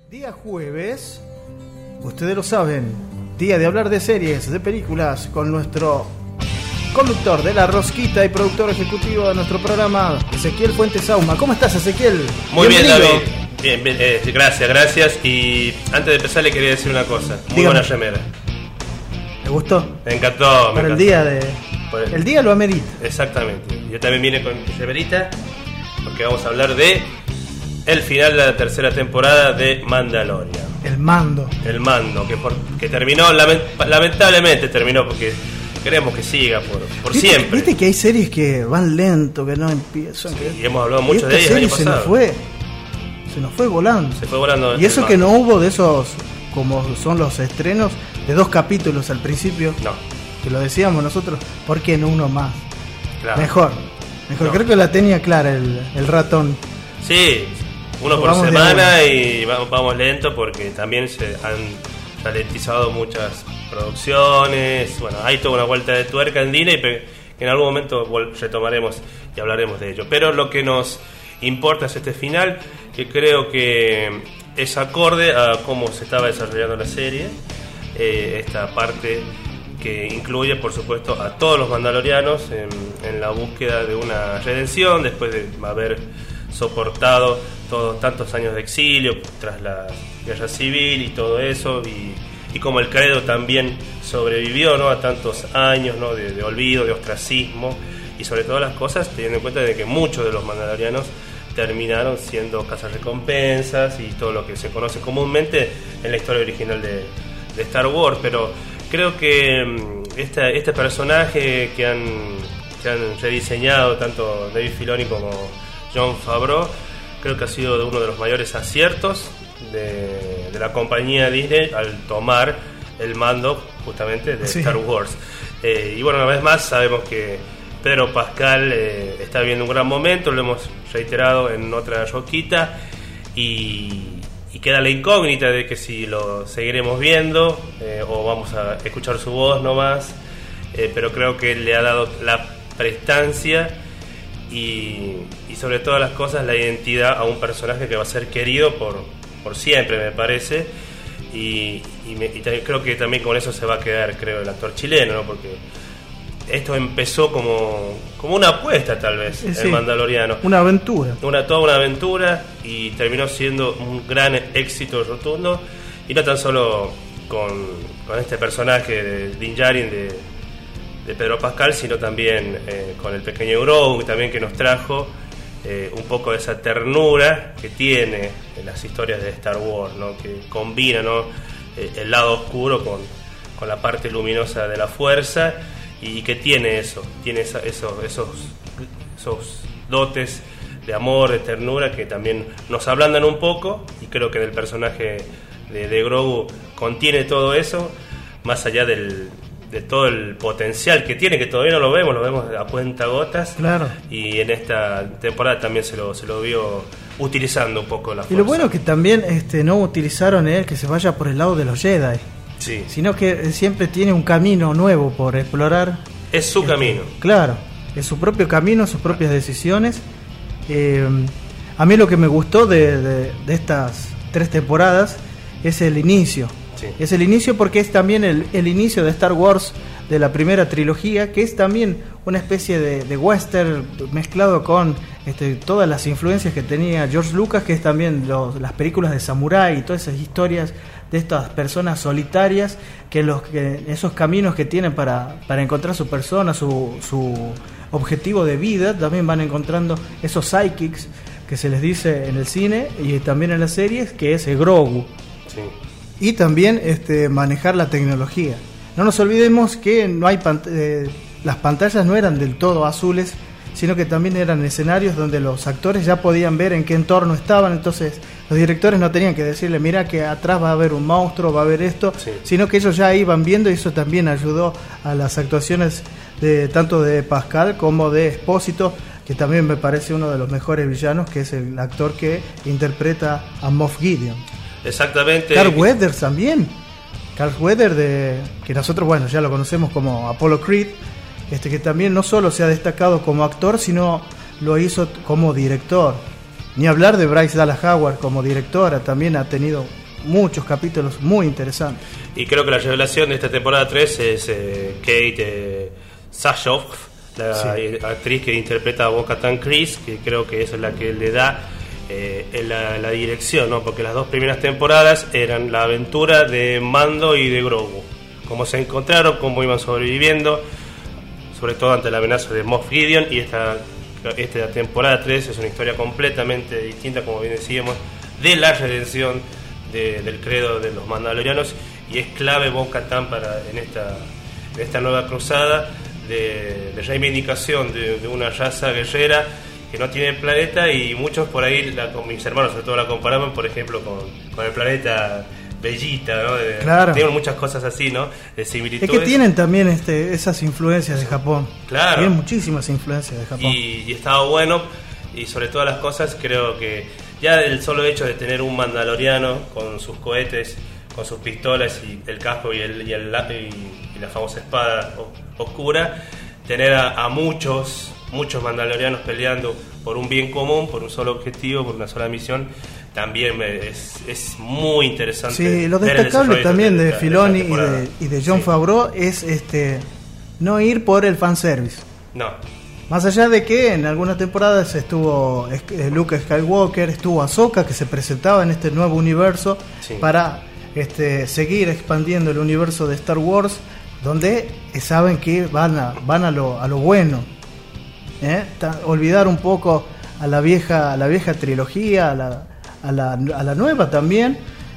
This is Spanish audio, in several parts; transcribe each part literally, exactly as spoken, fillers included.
Día jueves, ustedes lo saben, día de hablar de series, de películas, con nuestro conductor de La Rosquita y productor ejecutivo de nuestro programa, Ezequiel Fuentes Sauma. ¿Cómo estás, Ezequiel? Muy Bienvenido. bien, David. Bien, bien, eh, gracias, gracias. Y antes de empezar le quería decir una cosa. Muy Dígame. buena remera. ¿Te gustó? Me encantó. Para me el encantó. día de... Por el- El día lo amerita. Exactamente. Yo también vine con mi remerita porque vamos a hablar de el final de la tercera temporada de Mandalorian. El mando. El mando, que, por, que terminó, lament- lamentablemente terminó porque queremos que siga por, por ¿Viste, siempre. Viste que hay series que van lento, que no empiezan. que... Y hemos hablado Y mucho esta de ellas el serie año se nos pasado. fue. Se nos fue volando. Se fue volando. Y eso el que mando. no hubo de esos, como son los estrenos, de dos capítulos al principio, No, que lo decíamos nosotros, ¿por qué no uno más? claro. Mejor, mejor, No. creo que la tenía clara el, el ratón. Sí, uno por Vamos de semana y va- vamos lento porque también se han ralentizado muchas producciones. Bueno, hay toda una vuelta de tuerca en Disney pe- que en algún momento vol- retomaremos y hablaremos de ello. Pero lo que nos importa es este final, que creo que es acorde a cómo se estaba desarrollando la serie. Eh, esta parte que incluye, por supuesto, a todos los mandalorianos en, en la búsqueda de una redención después de haber soportado todos tantos años de exilio tras la guerra civil y todo eso, y, y como el credo también sobrevivió, ¿no?, a tantos años, ¿no?, de, de olvido, de ostracismo, y sobre todas las cosas teniendo en cuenta de que muchos de los mandalorianos terminaron siendo cazarrecompensas y todo lo que se conoce comúnmente en la historia original de, de Star Wars. Pero creo que mm, esta, este personaje que han, que han rediseñado tanto Dave Filoni como Jon Favreau, creo que ha sido uno de los mayores aciertos de, de la compañía Disney al tomar el mando justamente de Sí. Star Wars. Eh, y bueno, una vez más sabemos que Pedro Pascal eh, está viviendo un gran momento, lo hemos reiterado en otra roquita, y, y queda la incógnita de que si lo seguiremos viendo eh, o vamos a escuchar su voz nomás, eh, pero creo que le ha dado la prestancia y, y sobre todas las cosas la identidad a un personaje que va a ser querido por, por siempre, me parece, y, y, me- y también creo que también con eso se va a quedar, creo, el actor chileno, ¿no? Porque esto empezó como, como una apuesta, tal vez, Sí, sí. el Mandaloriano. Una aventura. Una, toda una aventura, y terminó siendo un gran éxito rotundo, y no tan solo con, con este personaje de Din Djarin de, de Pedro Pascal, sino también eh, con el pequeño Grogu también, que nos trajo eh, un poco de esa ternura que tiene en las historias de Star Wars, ¿no?, que combina, ¿no?, eh, el lado oscuro con, con la parte luminosa de la fuerza, y que tiene eso, tiene esa- esos, esos, esos dotes de amor, de ternura, que también nos ablandan un poco, y creo que del personaje de, de Grogu contiene todo eso, más allá del, de todo el potencial que tiene, que todavía no lo vemos, lo vemos a cuentagotas. Claro. Y en esta temporada también se lo, se lo vio utilizando un poco la fuerza. Y lo bueno es que también este, no utilizaron él que se vaya por el lado de los Jedi, Sí, sino que siempre tiene un camino nuevo por explorar. es su camino. Claro, es su propio camino, sus propias decisiones. Eh, a mí lo que me gustó de, de- de estas tres temporadas es el inicio. Sí. Es el inicio porque es también el, el inicio de Star Wars, de la primera trilogía, que es también una especie de, de western mezclado con este, todas las influencias que tenía George Lucas, que es también los- las películas de samurái y todas esas historias de estas personas solitarias, que los que esos caminos que tienen para, para encontrar su persona, su, su objetivo de vida, también van encontrando esos psychics que se les dice en el cine y también en las series, que es el Grogu. Sí. Y también este, manejar la tecnología. No nos olvidemos que no hay pant- eh, las pantallas no eran del todo azules, sino que también eran escenarios donde los actores ya podían ver en qué entorno estaban. Entonces los directores no tenían que decirle, mira que atrás va a haber un monstruo, va a haber esto, Sí. sino que ellos ya iban viendo, y eso también ayudó a las actuaciones de tanto de Pascal como de Espósito, que también me parece uno de los mejores villanos, que es el actor que interpreta a Moff Gideon. Exactamente. Carl Weathers también. Carl Weathers, de, que nosotros, bueno, ya lo conocemos como Apollo Creed, este, que también no solo se ha destacado como actor, sino lo hizo como director. Ni hablar de Bryce Dallas Howard como directora, también ha tenido muchos capítulos muy interesantes. Y creo que la revelación de esta temporada tres es eh, Kate eh, Sackhoff, la sí. actriz que interpreta a Bo-Katan Kryze, que creo que esa es la que le da eh, la, la dirección, ¿no? Porque las dos primeras temporadas eran la aventura de Mando y de Grogu, cómo se encontraron, cómo iban sobreviviendo, sobre todo ante la amenaza de Moff Gideon, y esta, esta temporada tres es una historia completamente distinta, como bien decíamos, de la redención de, del credo de los mandalorianos, y es clave Bo-Katan para en esta, en esta nueva cruzada de, de reivindicación de, de una raza guerrera que no tiene planeta, y muchos por ahí, la, con mis hermanos sobre todo, la comparaban, por ejemplo, con, con el planeta Bellita, ¿no? De, claro. Tienen muchas cosas así, ¿no? De similitudes. Es que tienen también este, esas influencias de Japón. Claro. Tienen muchísimas influencias de Japón. Y, y estaba bueno, y sobre todas las cosas, creo que ya el solo hecho de tener un mandaloriano con sus cohetes, con sus pistolas y el casco y, el, y, el, y, y la famosa espada oscura, tener a, a muchos, muchos mandalorianos peleando por un bien común, por un solo objetivo, por una sola misión, también es, es muy interesante. Sí, lo destacable también de, de Filoni y de, y de Jon sí. Favreau es este no ir por el fanservice. No. Más allá de que en algunas temporadas estuvo Luke Skywalker, estuvo Ahsoka, que se presentaba en este nuevo universo sí. para este, seguir expandiendo el universo de Star Wars, donde saben que van a, van a lo, a lo bueno. ¿Eh? Ta, olvidar un poco a la vieja, a la vieja trilogía, a la, a la, a la nueva también,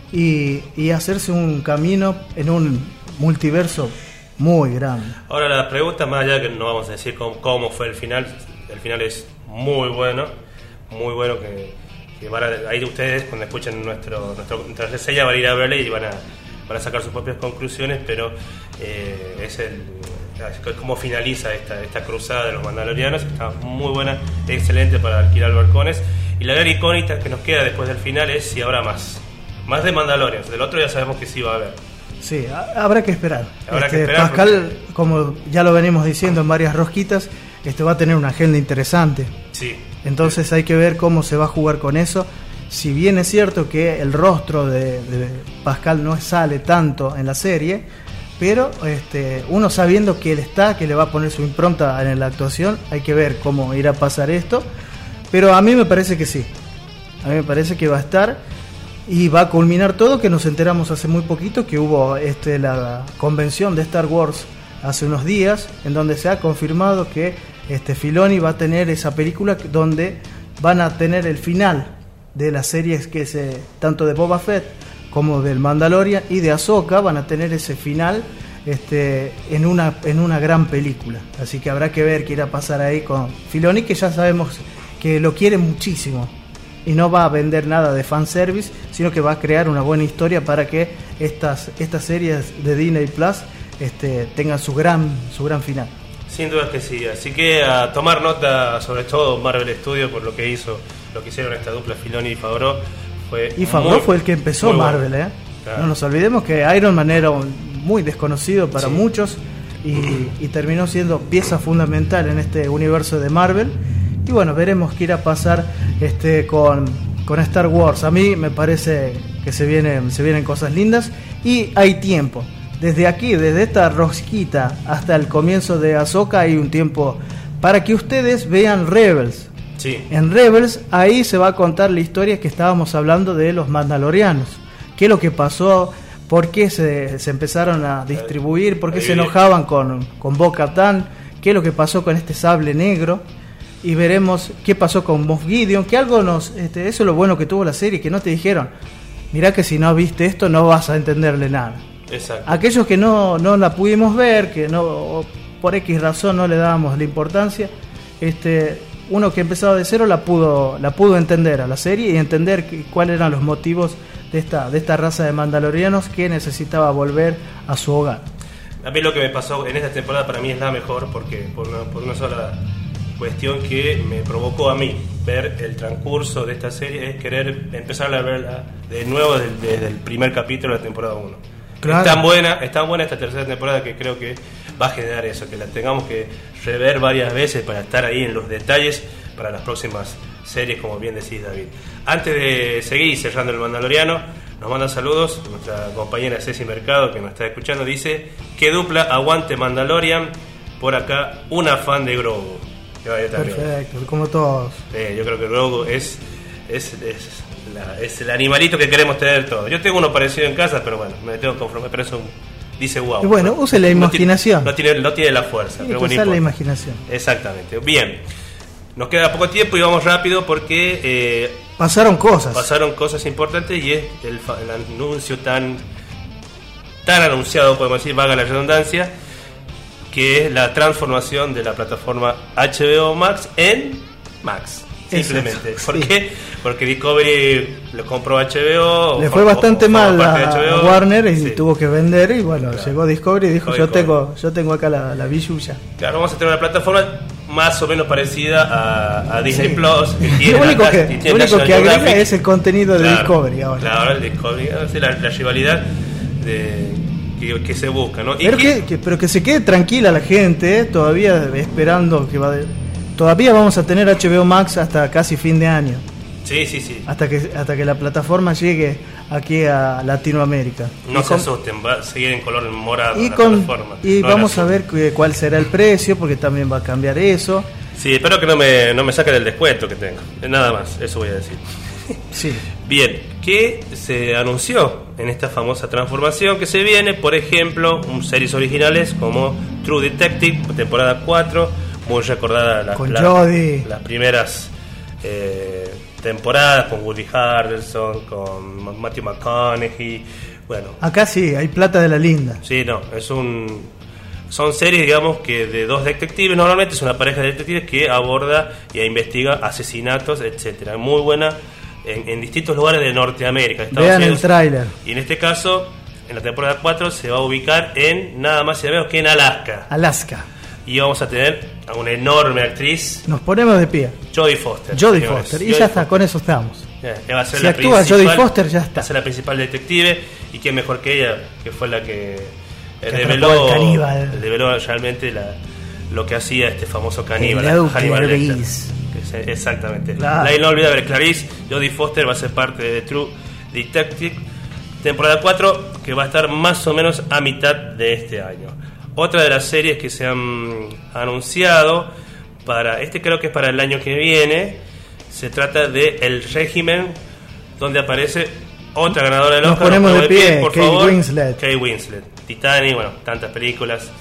y, y hacerse un camino en un multiverso muy grande. Ahora la pregunta, más allá de que no vamos a decir cómo, cómo fue el final, el final es muy bueno, muy bueno, que, que van a, ahí ustedes cuando escuchen nuestro, nuestro, nuestra reseña van a ir a verle y van a, van a sacar sus propias conclusiones, pero eh, es el es cómo finaliza esta, esta cruzada de los mandalorianos. Está muy buena, excelente para alquilar balcones, y la gran incógnita que nos queda después del final es si habrá más más de Mandalorians. Del otro ya sabemos que sí va a haber. Sí, habrá que esperar. Habrá este, que esperar Pascal, porque... como ya lo venimos diciendo en varias rosquitas, este va a tener una agenda interesante. Sí. Entonces sí. hay que ver cómo se va a jugar con eso. Si bien es cierto que el rostro de, de Pascal no sale tanto en la serie, pero este, uno sabiendo que él está, que le va a poner su impronta en la actuación, hay que ver cómo irá a pasar esto. Pero a mí me parece que sí. A mí me parece que va a estar. Y va a culminar todo, que nos enteramos hace muy poquito que hubo este, la convención de Star Wars hace unos días, en donde se ha confirmado que este, Filoni va a tener esa película donde van a tener el final de las series que se, tanto de Boba Fett como del Mandalorian y de Ahsoka, van a tener ese final este, en una en una gran película. Así que habrá que ver qué irá a pasar ahí con Filoni, que ya sabemos que lo quiere muchísimo. Y no va a vender nada de fanservice, sino que va a crear una buena historia para que estas estas series de Disney Plus este, tengan su gran su gran final. Sin duda que sí, así que a tomar nota, sobre todo Marvel Studios, por lo que hizo, lo que hicieron esta dupla Filoni y Favreau. Fue y Favreau muy, fue el que empezó Marvel, bueno. ¿eh? Claro. No nos olvidemos que Iron Man era un, muy desconocido para sí. muchos y, y terminó siendo pieza fundamental en este universo de Marvel. Y bueno, veremos qué irá a pasar este, con, con Star Wars. A mí me parece que se vienen, se vienen cosas lindas y hay tiempo. Desde aquí, desde esta rosquita hasta el comienzo de Ahsoka, hay un tiempo para que ustedes vean Rebels. Sí. En Rebels, ahí se va a contar la historia que estábamos hablando de los Mandalorianos. ¿Qué es lo que pasó? ¿Por qué se, se empezaron a distribuir? ¿Por qué ahí se enojaban con, con Bo-Katan? ¿Qué es lo que pasó con este sable negro? Y veremos qué pasó con Moff Gideon, que algo nos, este, eso es lo bueno que tuvo la serie, que no te dijeron, mirá que si no viste esto no vas a entenderle nada. Exacto. Aquellos que no, no la pudimos ver, que no por X razón no le dábamos la importancia, este, uno que empezaba de cero la pudo, la pudo entender a la serie y entender que, cuáles eran los motivos de esta, de esta raza de mandalorianos que necesitaba volver a su hogar. A mí lo que me pasó en esta temporada para mí es la mejor, porque por una, por una sola cuestión que me provocó a mí ver el transcurso de esta serie, es querer empezar a verla de nuevo desde, desde el primer capítulo de la temporada uno. Claro. Es tan buena, es tan buena esta tercera temporada que creo que va a generar eso, que la tengamos que rever varias veces para estar ahí en los detalles para las próximas series, como bien decís, David. Antes de seguir cerrando el Mandaloriano, nos manda saludos. Nuestra compañera Ceci Mercado, que nos está escuchando, dice: que dupla, aguante Mandalorian. Por acá, una fan de Grogu. Yo, yo Perfecto, como todos. Eh, yo creo que Grogu es, es, es, la, es el animalito que queremos tener todos. Yo tengo uno parecido en casa, pero bueno, me tengo que conformar. Pero eso dice wow. Y bueno, use la imaginación. No tiene, no tiene, no tiene la fuerza. Tiene pero que bueno, usar la imaginación. Exactamente. Bien. Nos queda poco tiempo y vamos rápido porque eh, pasaron cosas. Pasaron cosas importantes y es el, el anuncio tan tan anunciado, podemos decir, valga la redundancia, que es la transformación de la plataforma H B O Max en Max. Simplemente. Eso, ¿Por sí. qué? Porque Discovery lo compró H B O. Le fue bastante o, o, mal a, a Warner y sí. tuvo que vender. Y bueno, claro. Llegó Discovery y dijo: yo Discovery. tengo yo tengo acá la, la billulla. Claro, vamos a tener una plataforma más o menos parecida a, a Disney sí. Plus. Que tiene lo único que, tiene lo único que agrega es el contenido de claro, Discovery ahora. Claro, el Discovery, la, la rivalidad de, que, que se busca, ¿no? Pero, ¿Y que, que, pero que se quede tranquila la gente, ¿eh? Todavía esperando que va de, todavía vamos a tener H B O Max hasta casi fin de año. Sí, sí, sí. Hasta que hasta que la plataforma llegue aquí a Latinoamérica. No y se con, asusten, va a seguir en color morado y la con, plataforma. Y no vamos a ver que, cuál será el precio, porque también va a cambiar eso. Sí, espero que no me, no me saquen el descuento que tengo. Nada más, eso voy a decir. Sí. Bien, ¿qué se anunció en esta famosa transformación que se viene? Por ejemplo, un series originales como True Detective, temporada cuatro, muy recordada la, con la, Jodie. las primeras eh, temporadas, con Woody Harrelson, con Matthew McConaughey. Bueno, acá sí, hay plata de la linda. Sí, no, es un... Son series, digamos, que de dos detectives, normalmente es una pareja de detectives que aborda y investiga asesinatos, etcétera. Muy buena en, en distintos lugares de Norteamérica. Estados Vean Unidos, el tráiler. Y en este caso, en la temporada cuatro, se va a ubicar en nada más y nada menos que en Alaska. Alaska. Y vamos a tener a una enorme actriz. Nos ponemos de pie. Jodie Foster. Jodie Foster. Y Jodie ya está, Foster. con eso estamos. Yeah, va a ser si la actúa Jodie Foster, ya está. Va a ser la principal detective. Y quién mejor que ella, que fue la que... Que Reveló, caníbal. reveló realmente la, lo que hacía este famoso caníbal, Hello, Hannibal Lecter. Clarice. Exactamente. Claro. La inolvidable Clarice. Jodie Foster va a ser parte de True Detective, temporada cuatro, que va a estar más o menos a mitad de este año. Otra de las series que se han anunciado para este, creo que es para el año que viene, se trata de El Régimen, donde aparece otra ganadora del Nos Oscar. ponemos de pie, por Kate favor. Winslet. Kate Winslet, Titanic, bueno, tantas películas,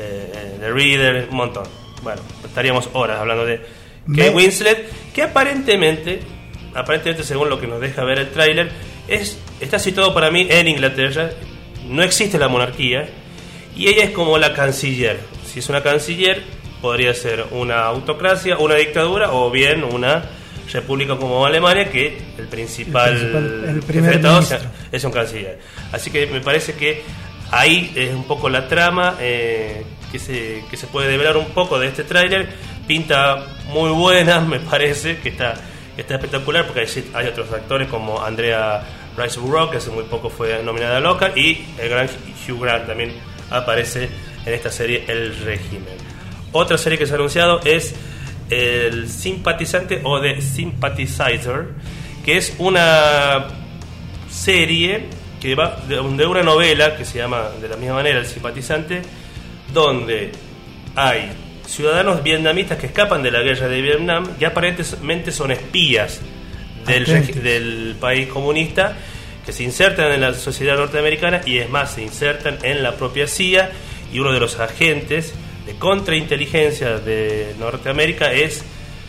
eh, The Reader, un montón. Bueno, estaríamos horas hablando de Kate Me... Winslet, que aparentemente, aparentemente según lo que nos deja ver el tráiler, es está situado para mí en Inglaterra. No existe la monarquía y ella es como la canciller. Si es una canciller, podría ser una autocracia, una dictadura o bien una república como Alemania, que el principal, el, principal, el primer Estado ministro es un canciller. Así que me parece que ahí es un poco la trama eh, que se que se puede develar un poco de este tráiler. Pinta muy buena, me parece que está que está espectacular, porque hay, hay otros actores como Andrea Riseborough, que hace muy poco fue nominada al Oscar, y el gran Hugh Grant también aparece en esta serie El Régimen. Otra serie que se ha anunciado es El Simpatizante o The Sympathizer, que es una serie que va de, de una novela que se llama de la misma manera El Simpatizante, donde hay ciudadanos vietnamitas que escapan de la guerra de Vietnam, que aparentemente son espías del, del país comunista, que se insertan en la sociedad norteamericana y es más, se insertan en la propia C I A, y uno de los agentes de contrainteligencia de Norteamérica es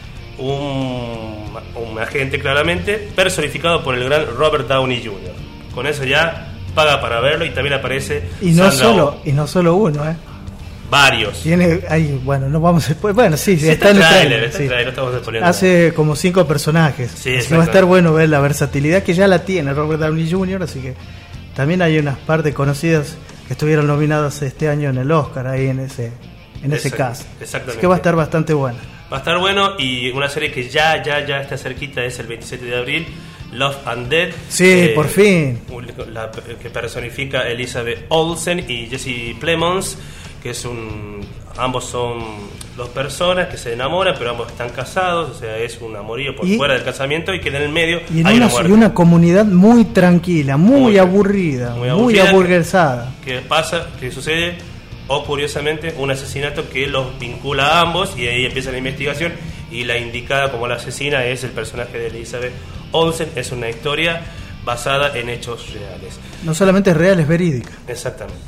un, un agente claramente personificado por el gran Robert Downey junior Con eso ya paga para verlo, y también aparece y no Sandra solo Oh. y no solo uno, ¿eh? Varios. Tiene, hay, bueno, no vamos después. Bueno, sí, sí, está, está en el trailer, trailer. está Sí. trailer, no estamos exponiendo Hace nada. como cinco personajes. Sí, así que va a estar bueno ver la versatilidad que ya la tiene Robert Downey junior Así que también hay unas partes conocidas que estuvieron nominadas este año en el Oscar, ahí en ese en ese Exacto, cast. exactamente. Así que va a estar bastante buena. Va a estar bueno, y una serie que ya, ya, ya está cerquita es el veintisiete de abril, Love and Death. Sí, eh, por fin. La, que personifica Elizabeth Olsen y Jesse Plemons, que es un... Ambos son dos personas que se enamoran, pero ambos están casados, o sea, es un amorío por y, fuera del casamiento y que en el medio y en hay una, una muerte. Y una comunidad muy tranquila, muy, muy aburrida, muy, muy aburguesada. Que, que pasa, que sucede, o curiosamente, un asesinato que los vincula a ambos y ahí empieza la investigación y la indicada como la asesina es el personaje de Elizabeth Olsen. Es una historia basada en hechos reales. No solamente es real, es verídica. Exactamente.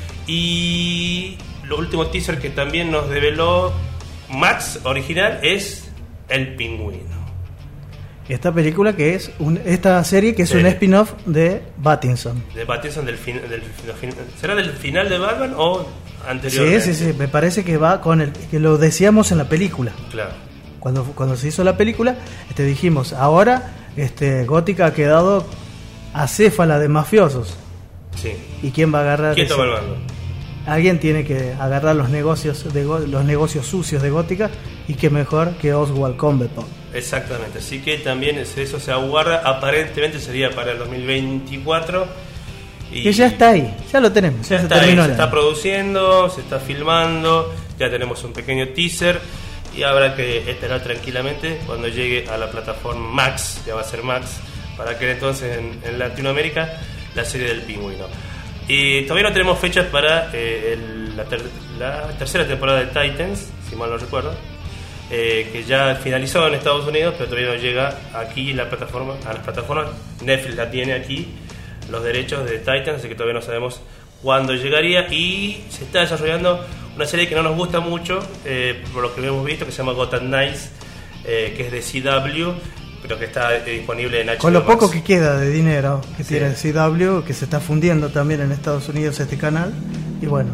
Y lo último teaser que también nos develó Max original es El Pingüino. Esta película que es un, esta serie que es serie. un spin-off de Pattinson. De Pattinson del, fin, del, del ¿será del final de Batman o anteriormente? Sí, sí, sí, me parece que va con el que lo decíamos en la película. Claro. Cuando cuando se hizo la película, este dijimos, ahora este Gótica ha quedado acéfala de mafiosos. Sí. ¿Y quién va a agarrar? ¿Quién ese? toma el mando? Alguien tiene que agarrar los negocios de los negocios sucios de Gótica, y qué mejor que Oswald Cobblepot. Exactamente, así que también eso se aguarda, aparentemente sería para el dos mil veinticuatro. Y que ya está ahí, ya lo tenemos. Ya ya está se ahí, se el está año. produciendo, se está filmando, ya tenemos un pequeño teaser y habrá que esperar tranquilamente cuando llegue a la plataforma Max, ya va a ser Max, para que entonces en, en Latinoamérica la serie del Pingüino. Y todavía no tenemos fechas para eh, el, la, ter, la tercera temporada de Titans, si mal no recuerdo, eh, que ya finalizó en Estados Unidos, pero todavía no llega aquí en la plataforma, a las plataformas. Netflix la tiene aquí, los derechos de Titans, así que todavía no sabemos cuándo llegaría. Y se está desarrollando una serie que no nos gusta mucho, eh, por lo que hemos visto, que se llama Gotham Knights, eh, que es de C W, pero que está disponible en H B O Con lo Max. poco que queda de dinero que Sí. tiene C W, que se está fundiendo también en Estados Unidos este canal, y bueno,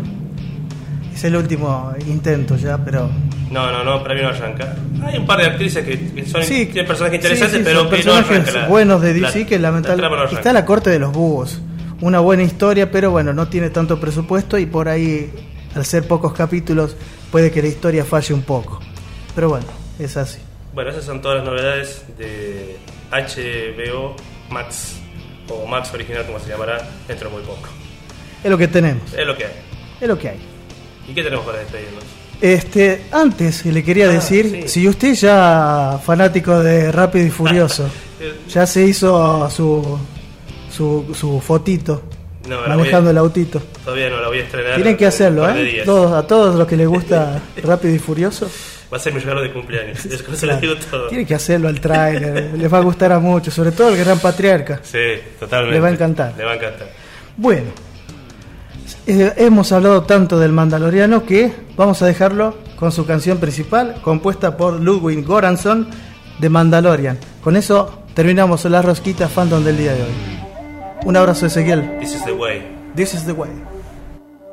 es el último intento ya, pero No, no, no, para mí no arranca. Hay un par de actrices que, que son, sí, tienen personajes interesantes, sí, sí, pero son que no personajes arranca la, buenos de D C la- que la trama no lamentablemente arranca. está la corte de los búhos, una buena historia, pero bueno, no tiene tanto presupuesto y por ahí, al ser pocos capítulos, puede que la historia falle un poco, pero bueno, es así. Bueno, esas son todas las novedades de H B O Max, o Max original como se llamará dentro de muy poco. Es lo que tenemos, Es lo que hay. es lo que hay. ¿Y qué tenemos para despedirnos? Este, antes le quería Ah, decir, sí. si usted ya fanático de Rápido y Furioso, ya se hizo su su, su fotito No, la manejando voy a- el autito. Todavía no la voy a estrenar. Tienen que en un hacerlo, par de ¿eh? días. Todos, a todos los que les gusta Rápido y Furioso, Va a ser mi regalo de cumpleaños. Es que se claro, lo digo todo. tienen que hacerlo al tráiler, les va a gustar a muchos, sobre todo el Gran Patriarca. Sí, totalmente. Le va a encantar. Le va a encantar. Bueno, eh, hemos hablado tanto del Mandaloriano que vamos a dejarlo con su canción principal, compuesta por Ludwig Göransson, de Mandalorian. Con eso terminamos la rosquita fandom del día de hoy. Un abrazo, Ezequiel. This is the way. This is the way.